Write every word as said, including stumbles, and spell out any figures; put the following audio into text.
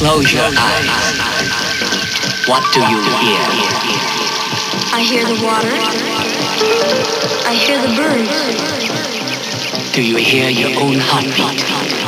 Close your eyes. What do you hear? I hear the water. I hear the birds. Do you hear your own heartbeat?